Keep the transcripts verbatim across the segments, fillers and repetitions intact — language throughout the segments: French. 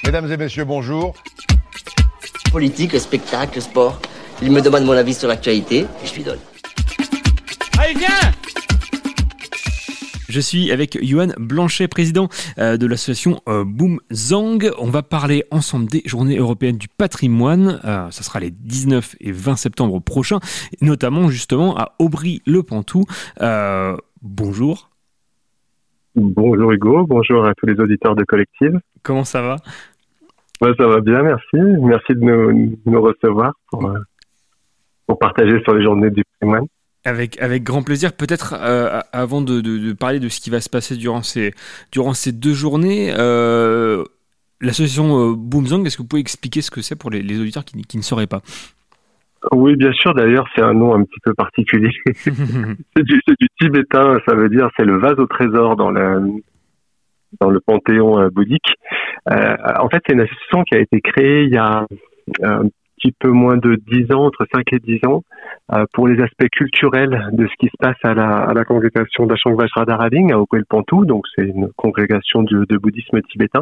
Mesdames et messieurs, bonjour. Politique, le spectacle, le sport. Il me demande mon avis sur l'actualité et je lui donne. Allez, viens! Je suis avec Yoann Blanchet, président euh, de l'association euh, Boomzang. On va parler ensemble des Journées européennes du patrimoine. Euh, ça sera les dix-neuf et vingt septembre prochains, notamment justement à Aubry-le-Pantoux. Euh, bonjour. Bonjour Hugo, bonjour à tous les auditeurs de Collective. Comment ça va ? Ouais, ça va bien, merci. Merci de nous, nous recevoir pour, euh, pour partager sur les Journées du patrimoine. Avec, avec grand plaisir. Peut-être euh, avant de, de, de parler de ce qui va se passer durant ces, durant ces deux journées, euh, l'association euh, Boomzang, est-ce que vous pouvez expliquer ce que c'est pour les, les auditeurs qui, qui ne sauraient pas ? Oui, bien sûr. D'ailleurs, c'est un nom un petit peu particulier. c'est, du, c'est du tibétain, ça veut dire c'est le vase au trésor dans le, dans le panthéon euh, bouddhique. Euh, en fait, c'est une association qui a été créée il y a un petit peu moins de dix ans, entre cinq et dix ans, euh, pour les aspects culturels de ce qui se passe à la, à la congrégation d'Achang Vajradharaling à Aubry-le-Pantoux. Donc, c'est une congrégation de, de bouddhisme tibétain.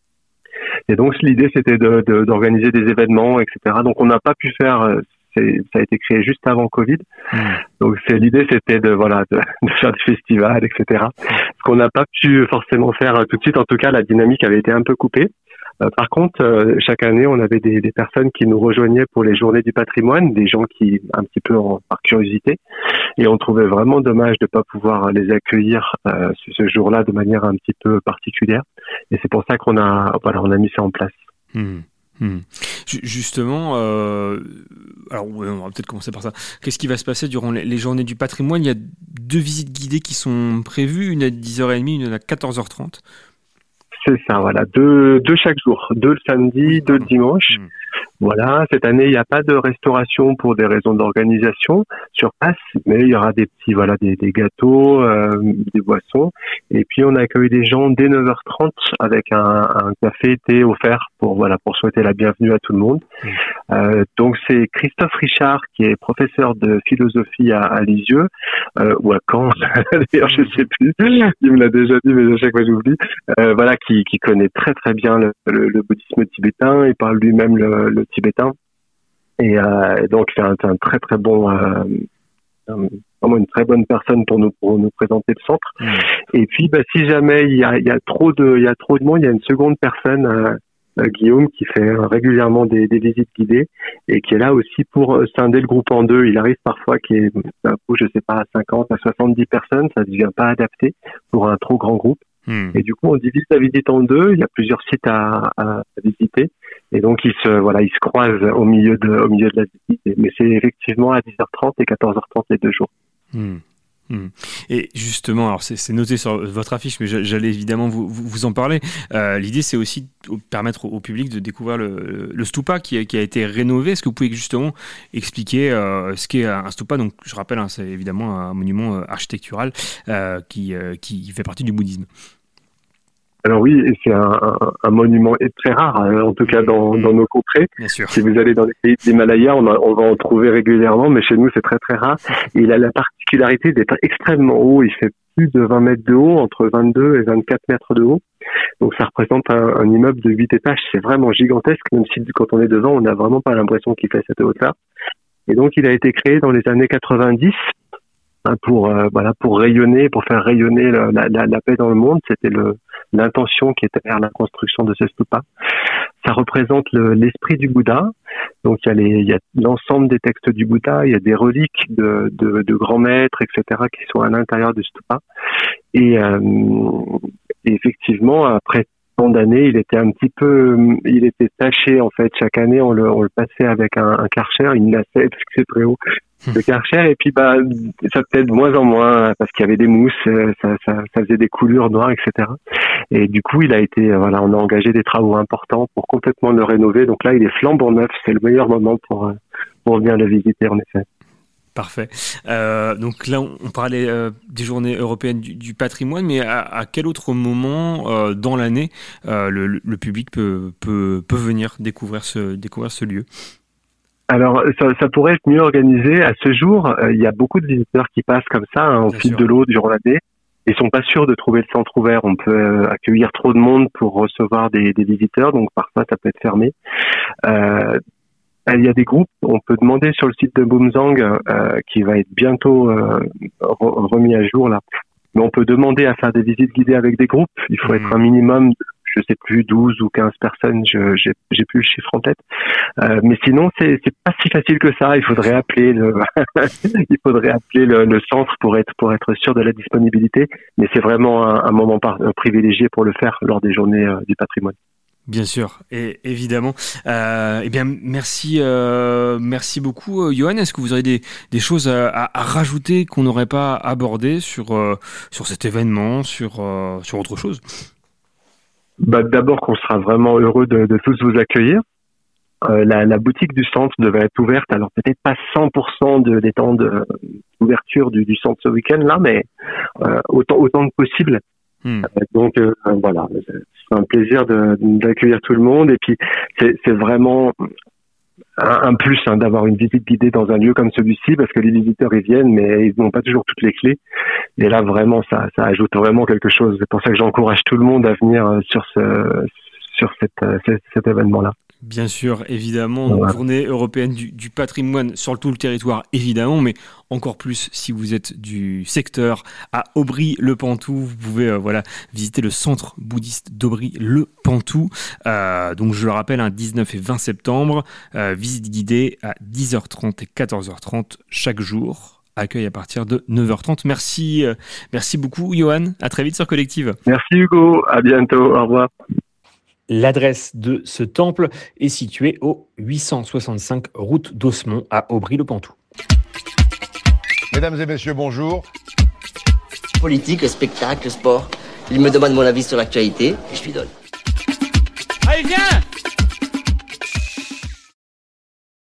Et donc, l'idée, c'était de, de, d'organiser des événements, et cetera. Donc, on n'a pas pu faire... C'est, ça a été créé juste avant Covid. Mmh. Donc, c'est, l'idée, c'était de, voilà, de, de faire des festivals, et cetera. Ce qu'on n'a pas pu forcément faire tout de suite. En tout cas, la dynamique avait été un peu coupée. Euh, par contre, euh, chaque année, on avait des, des personnes qui nous rejoignaient pour les Journées du patrimoine, des gens qui, un petit peu en, par curiosité. Et on trouvait vraiment dommage de ne pas pouvoir les accueillir euh, ce, ce jour-là de manière un petit peu particulière. Et c'est pour ça qu'on a, voilà, on a mis ça en place. Mmh. Mmh. Justement, euh, alors on va peut-être commencer par ça. Qu'est-ce qui va se passer durant les, les Journées du patrimoine ? Il y a deux visites guidées qui sont prévues, une à dix heures trente, une à quatorze heures trente. C'est ça, voilà, deux, deux chaque jour, deux le samedi, deux le dimanche. Mmh. Voilà, cette année, il n'y a pas de restauration pour des raisons d'organisation sur place, mais il y aura des petits, voilà, des, des gâteaux, euh, des boissons. Et puis, on accueille des gens dès neuf heures trente avec un, un café thé offert pour, voilà, pour souhaiter la bienvenue à tout le monde. Mmh. Euh, donc, c'est Christophe Richard, qui est professeur de philosophie à, à Lisieux, euh, ou à Caen, d'ailleurs, je sais plus. Il me l'a déjà dit, mais à chaque fois, j'oublie. Euh, voilà, qui, qui connaît très, très bien le, le, le bouddhisme tibétain. Il parle lui-même le, le tibétain. Et, euh, et donc, c'est un, c'est un très, très bon, euh, un, vraiment une très bonne personne pour nous, pour nous présenter le centre. Mmh. Et puis, bah, si jamais il y a, il y a trop de, il y a trop de monde, il y a une seconde personne, euh, euh, Guillaume, qui fait régulièrement des, des visites guidées et qui est là aussi pour scinder le groupe en deux. Il arrive parfois qu'il y ait un coup, je sais pas, à cinquante, à soixante-dix personnes, ça ne devient pas adapté pour un trop grand groupe. Mmh. Et du coup, on divise la visite en deux. Il y a plusieurs sites à, à, à visiter. Et donc, ils se, voilà, ils se croisent au milieu de, au milieu de la visite. Mais c'est effectivement à dix heures trente et quatorze heures trente les deux jours. Mmh. Mmh. Et justement, alors c'est, c'est noté sur votre affiche, mais j'allais évidemment vous, vous, vous en parler. Euh, l'idée, c'est aussi de permettre au public de découvrir le, le stupa qui a, qui a été rénové. Est-ce que vous pouvez justement expliquer euh, ce qu'est un stupa ? Donc, je rappelle, hein, c'est évidemment un monument architectural euh, qui, euh, qui fait partie du bouddhisme. Alors oui, et c'est un, un, un monument très rare, en tout cas dans, dans nos contrées. Bien sûr. Si vous allez dans les pays de l'Himalaya, on, a, on va en trouver régulièrement, mais chez nous, c'est très très rare. Et il a la particularité d'être extrêmement haut. Il fait plus de vingt mètres de haut, entre vingt-deux et vingt-quatre mètres de haut. Donc ça représente un, un immeuble de huit étages. C'est vraiment gigantesque, même si quand on est devant, on n'a vraiment pas l'impression qu'il fait cette hauteur. Et donc il a été créé dans les années quatre-vingt-dix. Pour euh, voilà, pour rayonner, pour faire rayonner la, la, la paix dans le monde, c'était le l'intention qui était derrière la construction de ce stupa. Ça représente le, l'esprit du Bouddha. Donc il y a les, il y a l'ensemble des textes du Bouddha, il y a des reliques de, de, de grands maîtres, et cetera, qui sont à l'intérieur du stupa. Et, euh, et effectivement, après tant d'années, il était un petit peu, il était taché en fait. Chaque année, on le, on le passait avec un, un karcher, une lacette parce que c'est très haut. Le karcher, et puis bah ça peut-être de moins en moins parce qu'il y avait des mousses, ça, ça, ça faisait des coulures noires, et cetera. Et du coup, il a été, voilà, on a engagé des travaux importants pour complètement le rénover. Donc là, il est flambant neuf. C'est le meilleur moment pour pour venir le visiter, en effet. Parfait. Euh, donc là, on parlait euh, des Journées européennes du, du patrimoine, mais à, à quel autre moment euh, dans l'année euh, le, le public peut, peut, peut venir découvrir ce, découvrir ce lieu ? Alors, ça, ça pourrait être mieux organisé. À ce jour, euh, il y a beaucoup de visiteurs qui passent comme ça, hein, au Bien fil sûr. de l'eau durant l'année. ils sont pas sûrs de trouver le centre ouvert. On peut euh, accueillir trop de monde pour recevoir des, des visiteurs, donc parfois ça peut être fermé. Euh, il y a des groupes, on peut demander sur le site de Boomzang, euh, qui va être bientôt euh, remis à jour là. Mais on peut demander à faire des visites guidées avec des groupes. Il faut mmh. être un minimum de, je sais plus, douze ou quinze personnes, je, j'ai, j'ai plus le chiffre en tête. Euh, mais sinon, c'est, c'est pas si facile que ça. Il faudrait appeler le, il faudrait appeler le, le centre pour être, pour être sûr de la disponibilité. Mais c'est vraiment un, un moment par, un privilégié pour le faire lors des journées euh, du patrimoine. Bien sûr, et évidemment. Euh, eh bien, merci, euh, merci beaucoup, Johan. Est-ce que vous aurez des, des choses à, à rajouter qu'on n'aurait pas abordées sur, euh, sur cet événement, sur, euh, sur autre chose? Bah, d'abord qu'on sera vraiment heureux de, de tous vous accueillir. Euh, la, la boutique du centre devait être ouverte, alors peut-être pas cent pour cent de, des temps de, d'ouverture du, du centre ce week-end-là, mais euh, autant, autant que possible. Hmm. Euh, donc euh, voilà, c'est un plaisir de, d'accueillir tout le monde, et puis c'est, c'est vraiment un, un plus hein, d'avoir une visite guidée dans un lieu comme celui-ci, parce que les visiteurs ils viennent mais ils n'ont pas toujours toutes les clés, et là vraiment ça, ça ajoute vraiment quelque chose. C'est pour ça que j'encourage tout le monde à venir sur ce, sur cette, cet, cet événement-là. Bien sûr, évidemment, ouais. Journée européenne du, du patrimoine sur tout le territoire, évidemment, mais encore plus si vous êtes du secteur à Aubry-le-Pantoux. Vous pouvez euh, voilà, visiter le centre bouddhiste d'Aubry-le-Pantoux. Euh, donc, je le rappelle, un dix-neuf et vingt septembre, euh, visite guidée à dix heures trente et quatorze heures trente chaque jour. Accueil à partir de neuf heures trente. Merci, euh, merci beaucoup, Johan. À très vite sur Collective. Merci, Hugo. À bientôt. Au revoir. L'adresse de ce temple est située au huit cent soixante-cinq route d'Osmont à Aubry-le-Pantoux. Mesdames et messieurs, bonjour. Politique, spectacle, sport. Il me demande mon avis sur l'actualité et je lui donne. Allez, viens!